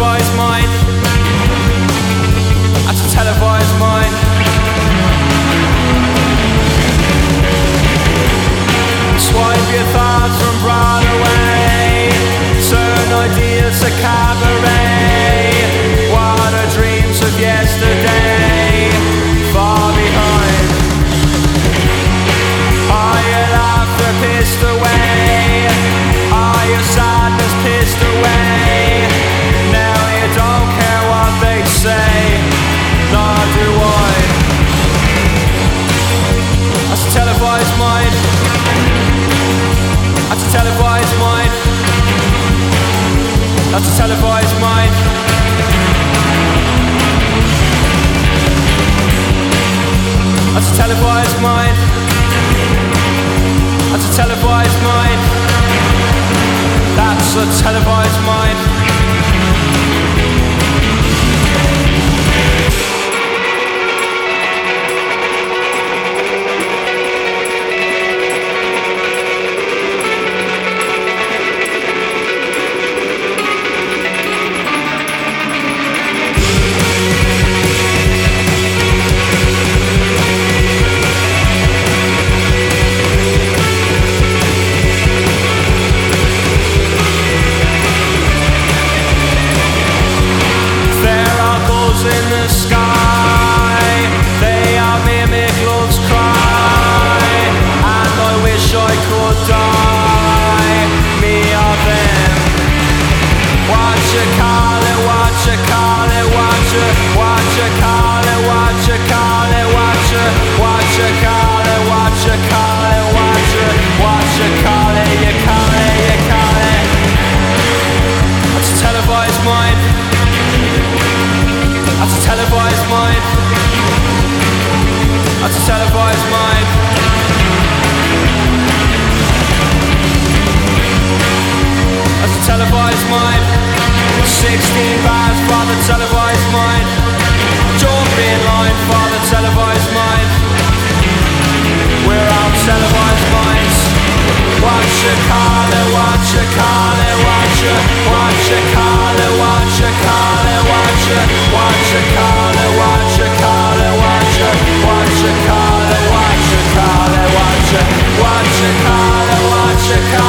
televised mind. That's a televised mind. Swipe your thoughts from Broadway, turn ideas to cabaret. What are dreams of yesterday far behind? Are your laughter pissed away? Are your sadness pissed away? Now you don't care what they say, nor do I. That's a televised mind. That's a televised mind. That's a televised mind. That's a televised mind. That's a televised mind. That's a televised mind. In the sky, they are mimic love's cry, and I wish I could die, me or them. What you call it, what you call it, what you call it, what you call it, what you call it, what you call it, what you call it, you call it, you call it. That's a televised mind. That's a televised mind. That's a televised mind. That's a televised mind. 16 bars for the televised mind. Jump in line for the televised mind. We're all televised minds. What you call it, what you call it, what you call it, what you call it, what you call it, what you call it, what you call it, what you call it, what you call it, what you call it, what you call it.